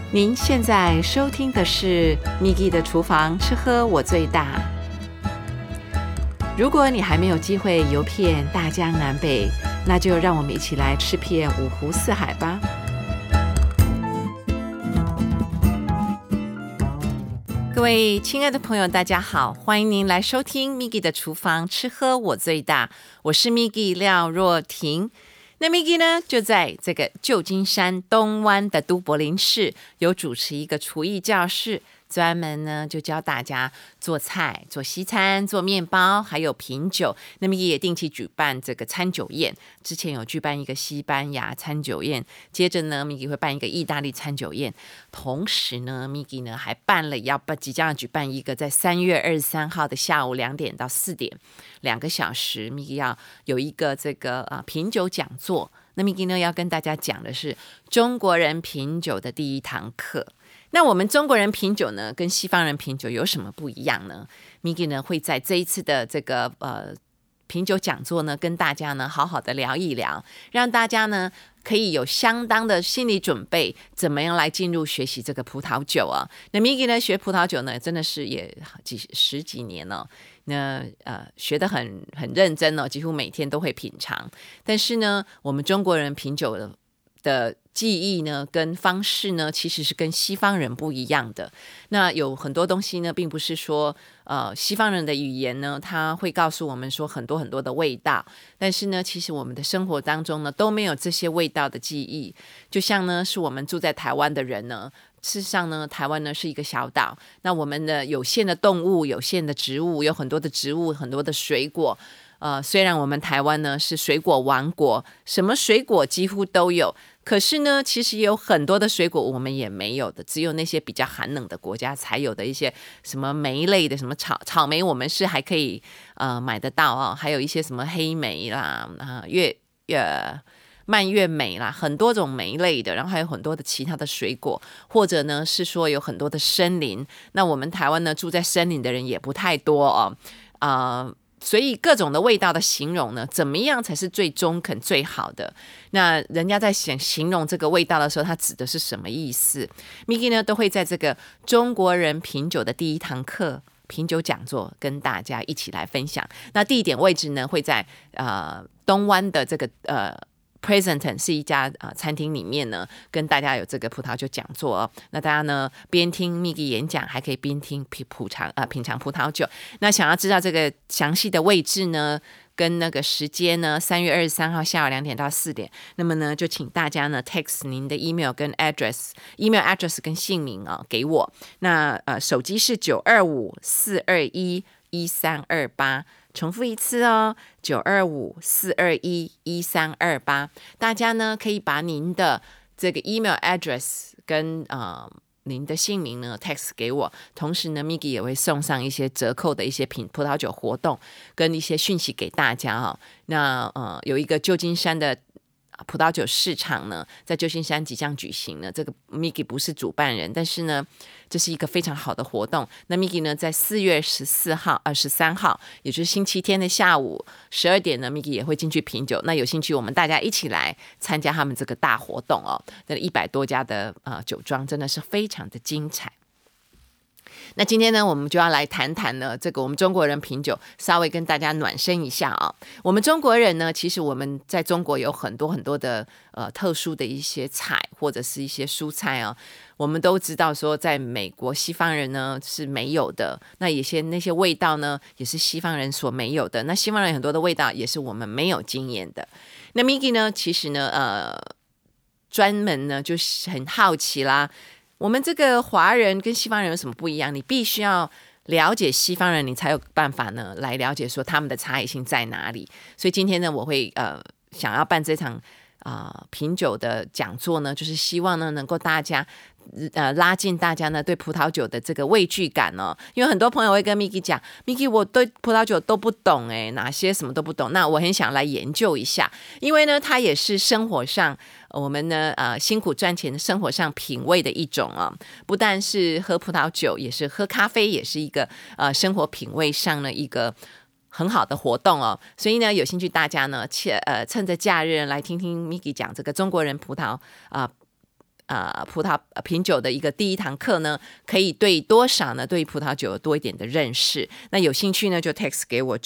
您现在收听的是 Migi 的厨房吃喝我最大。如果你还没有机会游遍大江南北，那就让我们一起来吃遍五湖四海吧。各位亲爱的朋友大家好，欢迎您来收听 Migi 的厨房吃喝我最大，我是 Migi 廖若婷。那 Migi 呢，就在这个旧金山东湾的都柏林市有主持一个厨艺教室，专门呢就教大家做菜、做西餐、做面包，还有品酒。那 Migi 也定期举办这个餐酒宴，之前有举办一个西班牙餐酒宴，接着呢 Migi 会办一个意大利餐酒宴，同时呢 Migi 呢还即将举办一个在3月23号的下午2点到4点2个小时 Migi 要有一个这个品酒讲座。那 Migi 呢要跟大家讲的是中国人品酒的第一堂课。那我们中国人品酒呢跟西方人品酒有什么不一样呢？ Migi 呢会在这一次的这个品酒讲座呢跟大家呢好好的聊一聊，让大家呢可以有相当的心理准备，怎么样来进入学习这个葡萄酒啊。那 Migi 呢学葡萄酒呢真的是也十几年了，那学得很认真哦，几乎每天都会品尝。但是呢我们中国人品酒的技艺呢跟方式呢其实是跟西方人不一样的。那有很多东西呢并不是说西方人的语言呢他会告诉我们说很多很多的味道，但是呢其实我们的生活当中呢都没有这些味道的记忆。就像呢是我们住在台湾的人呢，事实上呢台湾呢是一个小岛，那我们的有限的动物、有限的植物，有很多的植物、很多的水果。虽然我们台湾呢是水果王国，什么水果几乎都有，可是呢其实有很多的水果我们也没有的，只有那些比较寒冷的国家才有的一些什么莓类的，什么草莓我们是还可以买得到哦，还有一些什么黑莓啦蔓越莓啦，很多种莓类的，然后还有很多的其他的水果，或者呢是说有很多的森林。那我们台湾呢住在森林的人也不太多哦，所以各种的味道的形容呢，怎么样才是最中肯最好的？那人家在形容这个味道的时候，它指的是什么意思？ Migi 呢都会在这个中国人品酒的第一堂课品酒讲座跟大家一起来分享。那地点位置呢会在东湾的这个Presenton 是一家餐厅里面呢，跟大家有这个葡萄酒讲座哦。那大家呢边听 Migi 演讲，还可以边听品尝葡萄酒。那想要知道这个详细的位置呢，跟那个时间呢，3月23号下午2点到4点，那么呢就请大家呢 text 您的 email 跟 email address 跟姓名给我。那手机是925-421-1328。重复一次哦，925-421-1328。大家呢可以把您的这个 email address 跟您的姓名呢 text 给我，同时呢 Migi 也会送上一些折扣的一些葡萄酒活动跟一些讯息给大家哦。那有一个旧金山的葡萄酒市场呢在旧金山即将举行呢，这个 Migi 不是主办人，但是呢这是一个非常好的活动。那 Migi 呢在4月13号也就是星期天的下午12点呢 Migi 也会进去品酒。那有兴趣我们大家一起来参加他们这个大活动哦。那100多家的酒庄真的是非常的精彩。那今天呢我们就要来谈谈呢这个我们中国人品酒，稍微跟大家暖身一下啊。我们中国人呢其实我们在中国有很多很多的特殊的一些菜或者是一些蔬菜啊，我们都知道说在美国西方人呢是没有的，那那些味道呢也是西方人所没有的，那西方人很多的味道也是我们没有经验的。那 Migi 呢其实呢专门呢就是很好奇啦，我们这个华人跟西方人有什么不一样？你必须要了解西方人，你才有办法呢来了解说他们的差异性在哪里。所以今天呢我会想要办这场品酒的讲座呢，就是希望呢能够大家拉近大家呢对葡萄酒的这个畏惧感哦。因为很多朋友会跟 Migi 讲 Migi 我对葡萄酒都不懂哪些什么都不懂，那我很想来研究一下，因为呢它也是生活上我们呢辛苦赚钱的生活上品味的一种不但是喝葡萄酒，也是喝咖啡，也是一个生活品味上的一个很好的活动哦。所以呢有兴趣大家呢趁着假日来听听 Migi 讲这个中国人品酒的一个第一堂课呢，可以对多少呢？对葡萄酒有多一点的认识。那有兴趣呢，就 text 给我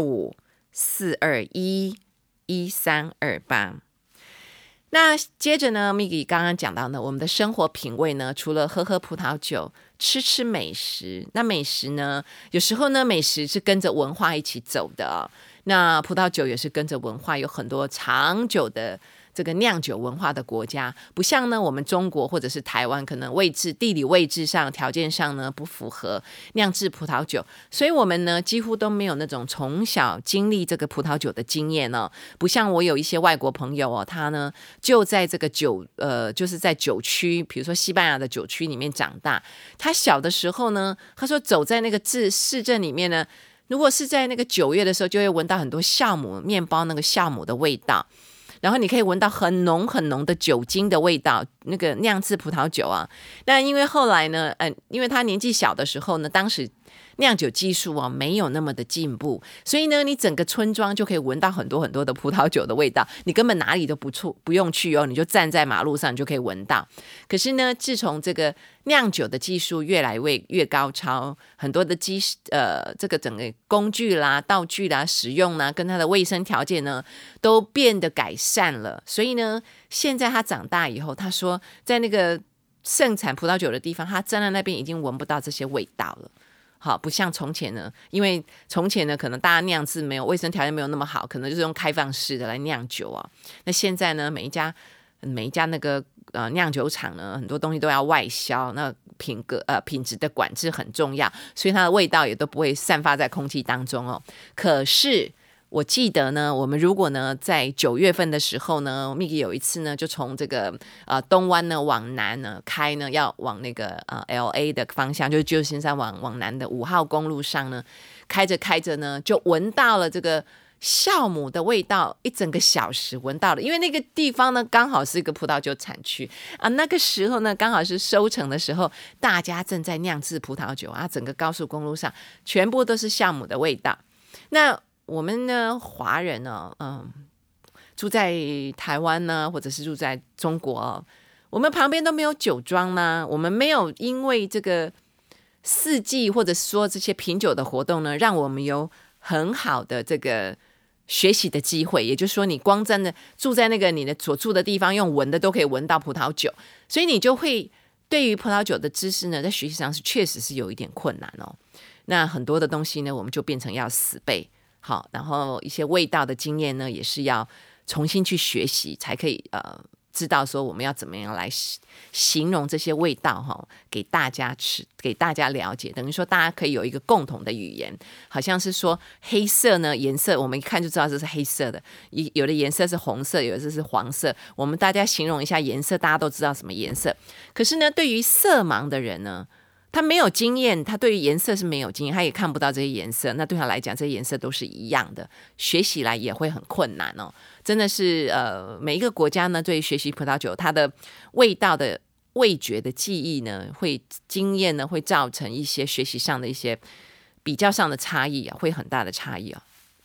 925-421-1328。那接着呢 Miggy 刚刚讲到呢，我们的生活品味呢，除了喝葡萄酒，吃美食。那美食呢，有时候呢，美食是跟着文化一起走的那葡萄酒也是跟着文化，有很多长久的这个酿酒文化的国家，不像呢我们中国或者是台湾，可能地理位置上条件上呢不符合酿制葡萄酒，所以我们呢几乎都没有那种从小经历这个葡萄酒的经验不像我有一些外国朋友他呢就在这个就是在酒区，比如说西班牙的酒区里面长大，他小的时候呢，他说走在那个市镇里面呢，如果是在那个9月的时候，就会闻到很多酵母面包那个酵母的味道，然后你可以闻到很浓很浓的酒精的味道，那个酿制葡萄酒那因为后来呢因为他年纪小的时候呢，当时酿酒技术没有那么的进步，所以呢你整个村庄就可以闻到很多很多的葡萄酒的味道，你根本哪里都不用去你就站在马路上你就可以闻到。可是呢自从这个酿酒的技术越来越高超，很多的这个整个工具啦道具啦使用啦跟它的卫生条件呢都变得改善了，所以呢现在他长大以后，他说在那个盛产葡萄酒的地方，他站在那边已经闻不到这些味道了。好，不像从前呢，因为从前呢可能大家酿制没有卫生条件没有那么好，可能就是用开放式的来酿酒那现在呢每一家那个酿酒厂呢，很多东西都要外销，那品质的管制很重要，所以它的味道也都不会散发在空气当中可是我记得呢，我们如果呢在9月份的时候呢 Miggy 有一次呢就从这个东湾呢往南呢开呢，要往那个LA 的方向，就是旧金山往南的5号公路上呢，开着呢就闻到了这个酵母的味道，一整个小时闻到了，因为那个地方呢刚好是一个葡萄酒产区那个时候呢刚好是收成的时候，大家正在酿制葡萄酒整个高速公路上全部都是酵母的味道。那我们呢华人住在台湾呢，或者是住在中国我们旁边都没有酒庄吗？我们没有因为这个四季或者说这些品酒的活动呢，让我们有很好的这个学习的机会，也就是说你光真的住在那个你的所住的地方，用闻的都可以闻到葡萄酒，所以你就会对于葡萄酒的知识呢，在学习上确实是有一点困难那很多的东西呢，我们就变成要死背好，然后一些味道的经验呢，也是要重新去学习，才可以知道说我们要怎么样来形容这些味道给大家吃，给大家了解，等于说大家可以有一个共同的语言。好像是说黑色呢，颜色我们一看就知道这是黑色的，有的颜色是红色，有的是黄色，我们大家形容一下颜色，大家都知道什么颜色。可是呢对于色盲的人呢，他没有经验，他对于颜色是没有经验，他也看不到这些颜色，那对他来讲这些颜色都是一样的，学习来也会很困难真的是每一个国家呢对于学习葡萄酒它的味道的味觉的记忆呢，经验呢会造成一些学习上的一些比较上的差异会很大的差异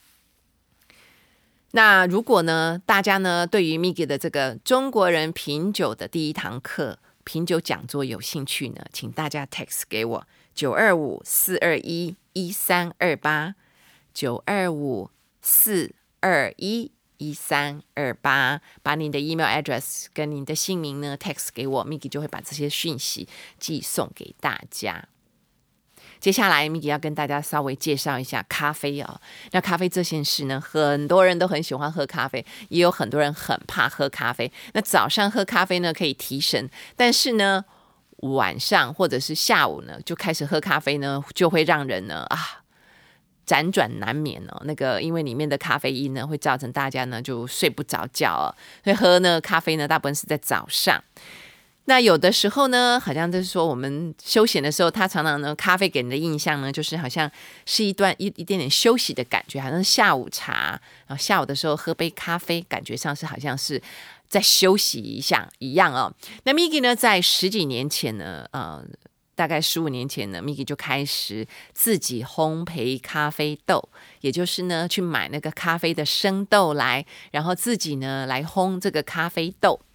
那如果呢大家呢对于 Miggy 的这个中国人品酒的第一堂课品酒讲座有兴趣呢，请大家 text 给我925-421-1328 925-421-1328，把您的 email address 跟您的姓名呢 text 给我， Miggy 就会把这些讯息寄送给大家。接下来 Miggy 要跟大家稍微介绍一下咖啡那咖啡这件事呢，很多人都很喜欢喝咖啡，也有很多人很怕喝咖啡。那早上喝咖啡呢可以提神，但是呢晚上或者是下午呢就开始喝咖啡呢，就会让人呢辗转难眠那个因为里面的咖啡因呢会造成大家呢就睡不着觉所以喝呢咖啡呢大部分是在早上。那有的时候呢，好像就是说我们休闲的时候，他常常呢，咖啡给人的印象呢，就是好像是一点点休息的感觉，好像是下午茶，然后下午的时候喝杯咖啡，感觉上是好像是在休息一样那 Miggy 呢，在10几年前呢，大概15年前呢 ，Miggy 就开始自己烘焙咖啡豆，也就是呢，去买那个咖啡的生豆来，然后自己呢来烘这个咖啡豆。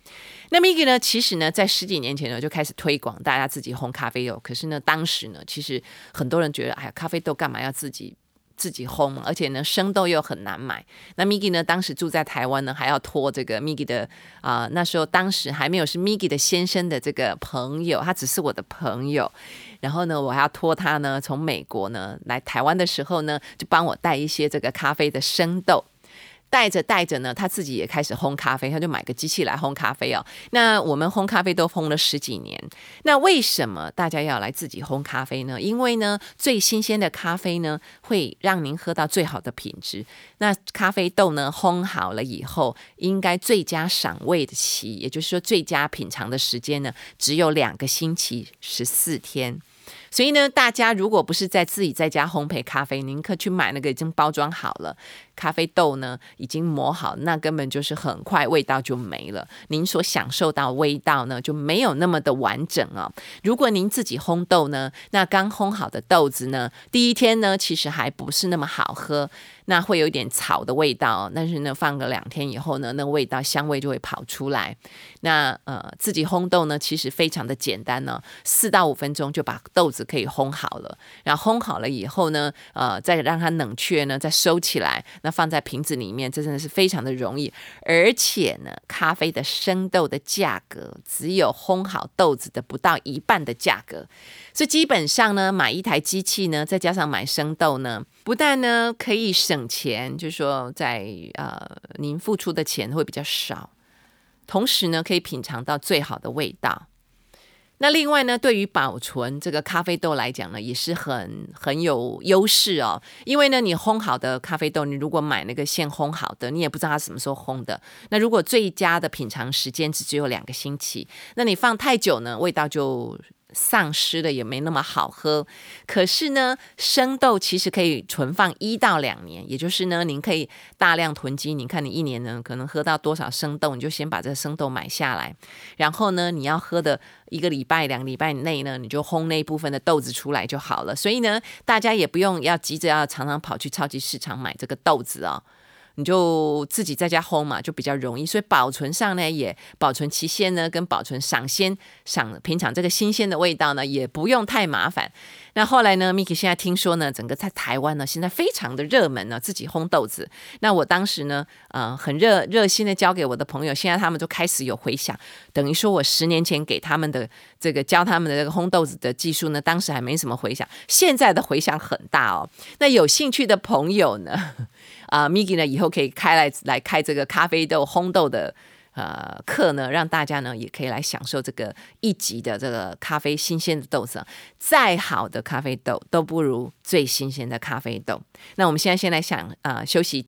那 Miggy 呢，其实呢，在10几年前呢就开始推广大家自己烘咖啡豆。可是呢，当时呢，其实很多人觉得，哎呀，咖啡豆干嘛要自己烘？而且呢，生豆又很难买。那 Miggy 呢，当时住在台湾呢，还要托这个 Miggy 的那时候当时还没有是 Miggy 的先生的这个朋友，他只是我的朋友。然后呢，我还要托他呢，从美国呢来台湾的时候呢，就帮我带一些这个咖啡的生豆。带着呢，他自己也开始烘咖啡，他就买个机器来烘咖啡哦。那我们烘咖啡都烘了10几年，那为什么大家要来自己烘咖啡呢？因为呢，最新鲜的咖啡呢，会让您喝到最好的品质。那咖啡豆呢，烘好了以后，应该最佳赏味的期，也就是说最佳品尝的时间呢，只有2个星期14天。所以呢，大家如果不是自己在家烘焙咖啡，宁可去买那个已经包装好了咖啡豆呢，已经磨好，那根本就是很快味道就没了，您所享受到味道呢就没有那么的完整哦。如果您自己烘豆呢，那刚烘好的豆子呢，第一天呢其实还不是那么好喝，那会有一点草的味道，但是呢放个2天以后呢，那味道香味就会跑出来。那自己烘豆呢其实非常的简单呢，4到5分钟就把豆子可以烘好了。然后烘好了以后呢再让它冷却呢，再收起来，那放在瓶子里面，这真的是非常的容易。而且呢，咖啡的生豆的价格只有烘好豆子的不到1半的价格，所以基本上呢，买一台机器呢，再加上买生豆呢，不但呢可以省钱，就是说在您付出的钱会比较少，同时呢可以品尝到最好的味道。那另外呢，对于保存这个咖啡豆来讲呢，也是很有优势哦。因为呢，你烘好的咖啡豆，你如果买那个现烘好的，你也不知道它什么时候烘的。那如果最佳的品尝时间只有2个星期，那你放太久呢，味道就丧失了，也没那么好喝。可是呢，生豆其实可以存放1到2年，也就是呢，您可以大量囤积。你看你1年呢，可能喝到多少生豆，你就先把这个生豆买下来，然后呢，你要喝的1个礼拜、2个礼拜内呢，你就烘那一部分的豆子出来就好了。所以呢，大家也不用要急着要常常跑去超级市场买这个豆子哦。你就自己在家烘嘛，就比较容易，所以保存上呢，也保存期限呢，跟保存赏品尝这个新鲜的味道呢，也不用太麻烦。那后来呢 Miggy 现在听说呢，整个在台湾呢，现在非常的热门呢，自己烘豆子。那我当时呢，很热心的教给我的朋友，现在他们就开始有回响，等于说我10年前给他们的这个教他们的这个烘豆子的技术呢，当时还没什么回响，现在的回响很大哦。那有兴趣的朋友呢，Miggy 呢以后可以来开这个咖啡豆烘豆的课呢，让大家呢也可以来享受这个1级的这个咖啡新鲜的豆子。再好的咖啡豆都不如最新鲜的咖啡豆。那我们现在先来休息